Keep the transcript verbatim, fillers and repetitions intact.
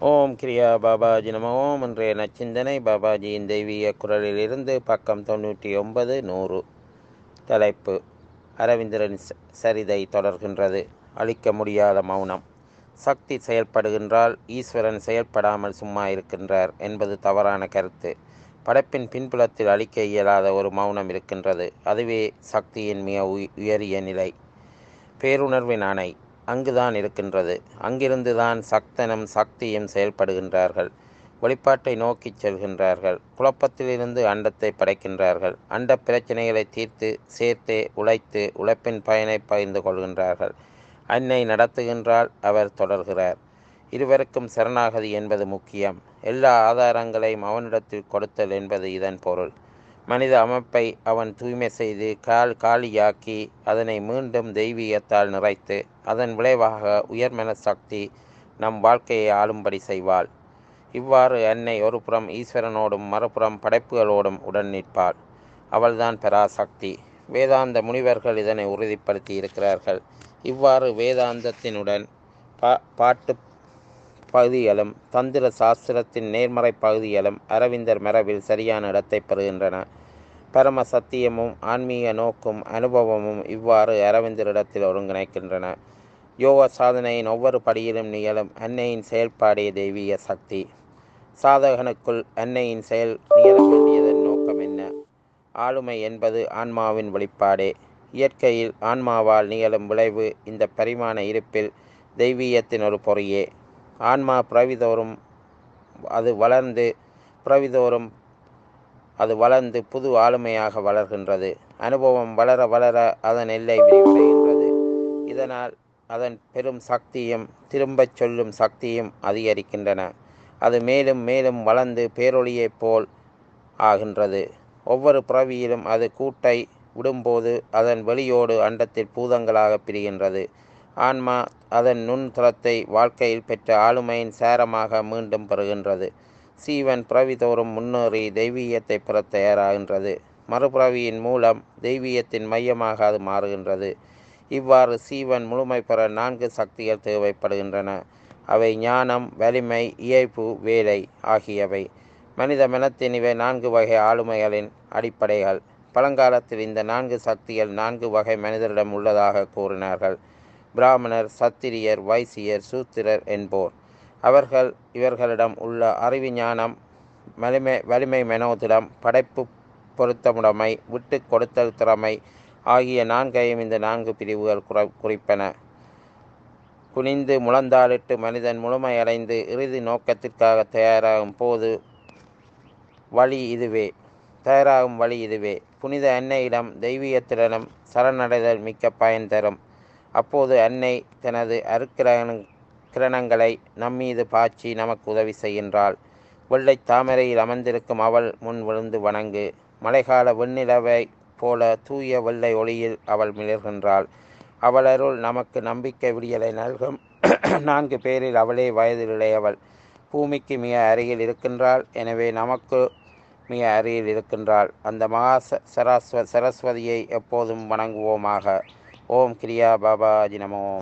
ஓம் கிரியா பாபாஜி நம ஓம். இன்றைய நச்சிந்தனை பாபாஜியின் தெய்வீக குரலிலிருந்து பக்கம் தொண்ணூற்றி ஒன்பது நூறு. தலைப்பு: அரவிந்தரின் சரிதை தொடர்கின்றது. அழிக்க முடியாத மௌனம். சக்தி செயல்படுகின்றால் ஈஸ்வரன் செயல்படாமல் சும்மா இருக்கின்றார் என்பது தவறான கருத்து. படைப்பின் பின்புலத்தில் அழிக்க இயலாத ஒரு மௌனம் இருக்கின்றது. அதுவே சக்தியின் மிக உயரிய நிலை, பேருணர்வின் அணை. அங்குதான் இருக்கின்றது. அங்கிருந்துதான் சக்தனும் சக்தியும் செயல்படுகின்றார்கள். வெளிப்பாட்டை நோக்கி செல்கின்றார்கள். குழப்பத்திலிருந்து அண்டத்தை படைக்கின்றார்கள். அண்ட பிரச்சனைகளை தீர்த்து சேர்த்தே உழைத்து உழைப்பின் பயனை பகிர்ந்து கொள்கின்றார்கள். அன்னை நடத்துகின்றால் அவர் தொடர்கிறார். இருவருக்கும் சரணாகதி என்பது முக்கியம். எல்லா ஆதாரங்களையும் அவனிடத்தில் கொடுத்தல் என்பது இதன் பொருள். மனித அமைப்பை அவன் தூய்மை செய்து கால் காலியாக்கி அதனை மீண்டும் தெய்வீகத்தால் நிறைத்து அதன் விளைவாக உயர்மன சக்தி நம் வாழ்க்கையை ஆளும்படி செய்வாள். இவ்வாறு அன்னை ஒரு புறம் ஈஸ்வரனோடும் மறுபுறம் படைப்புகளோடும் உடன் நிற்பாள். அவள்தான் பராசக்தி. வேதாந்த முனிவர்கள் இதனை உறுதிப்படுத்தி இருக்கிறார்கள். இவ்வாறு வேதாந்தத்தினுடன் பா பாட்டு பகுதிகளும் தந்திர சாஸ்திரத்தின் நேர்மறை பகுதிகளும் அரவிந்தர் மரபில் சரியான இடத்தை பெறுகின்றன. பரம சத்தியமும் ஆன்மீக நோக்கும் அனுபவமும் இவ்வாறு அரவிந்தரிடத்தில் ஒருங்கிணைக்கின்றன. யோக சாதனையின் ஒவ்வொரு படியிலும் நிகழும் அன்னையின் செயல்பாடே தெய்வீக சக்தி. சாதகனுக்குள் அன்னையின் செயல் நிகழ வேண்டியதன் நோக்கம் என்ன? ஆளுமை என்பது ஆன்மாவின் வெளிப்பாடே. இயற்கையில் ஆன்மாவால் நிகழும் விளைவு இந்த பரிமாண இருப்பில் தெய்வீகத்தின் ஒரு பொறியே. ஆன்மா பிறவிதோறும் அது வளர்ந்து பிறவிதோறும் அது வளர்ந்து புது ஆளுமையாக வளர்கின்றது. அனுபவம் வளர வளர அதன் எல்லை விரிவடைகின்றது. இதனால் அதன் பெரும் சக்தியும் திரும்பச் சொல்லும் சக்தியும் அதிகரிக்கின்றன. அது மேலும் மேலும் வளர்ந்து பேரொளியைப் போல் ஆகின்றது. ஒவ்வொரு பிறவியிலும் அது கூட்டை விடும்போது அதன் வெளியோடு அண்டத்தில் பூதங்களாக பிரிகின்றது. ஆன்மா அதன் நுண்தளத்தை வாழ்க்கையில் பெற்ற ஆளுமையின் சாரமாக மீண்டும் பெறுகின்றது. சீவன் பிறவிதோறும் முன்னேறி தெய்வீகத்தை பெற தயாராகின்றது. மறுபிறவியின் மூலம் தெய்வீகத்தின் மையமாக அது மாறுகின்றது. இவ்வாறு சீவன் முழுமை பெற நான்கு சக்திகள் தேவைப்படுகின்றன. அவை ஞானம், வலிமை, இயைபு, வேலை ஆகியவை. மனித மனத்தின் இவை நான்கு வகை ஆளுமைகளின் அடிப்படைகள். பழங்காலத்தில் இந்த நான்கு சக்திகள் நான்கு வகை மனிதரிடம் உள்ளதாக கூறினார்கள். பிராமணர், சத்திரியர், வைசியர், சூத்திரர் என்போர். அவர்கள் இவர்களிடம் உள்ள அறிவு ஞானம், வலிமை வலிமை மனோதிடம், படைப்பு பொருத்தமுடைமை, விட்டு கொடுத்தல் திறமை ஆகிய நான்கையும் இந்த நான்கு பிரிவுகள் குறை குறிப்பன. குனிந்து முழந்தாளிட்டு மனிதன் முழுமையடைந்து இறுதி நோக்கத்திற்காக தயாராகும் போது வழி இதுவே தயாராகும் வழி இதுவே. புனித அன்னையிடம் தெய்வீகத்துடனும் சரணடைதல் மிக்க பயன் தரும். அப்போது அன்னை தனது அருக்கிரண கிரணங்களை நம்மீது பாய்ச்சி நமக்கு உதவி செய்கின்றாள். வெள்ளை தாமரையில் அமர்ந்திருக்கும் அவள் முன் விழுந்து வணங்கு. மழைக்கால வெண்ணிலவை போல தூய வெள்ளை ஒளியில் அவள் மிளர்கின்றாள். அவளருள் நமக்கு நம்பிக்கை விடியலை நல்கும். நான்கு பேரில் அவளே வயதில் இளையவள். பூமிக்கு மிக அருகில் இருக்கின்றாள். எனவே நமக்கு மிக அருகில் இருக்கின்றாள். அந்த மகா சரஸ்வ சரஸ்வதியை எப்போதும் வணங்குவோமாக. ஓம் கிரியா பாபாஜி நமோ.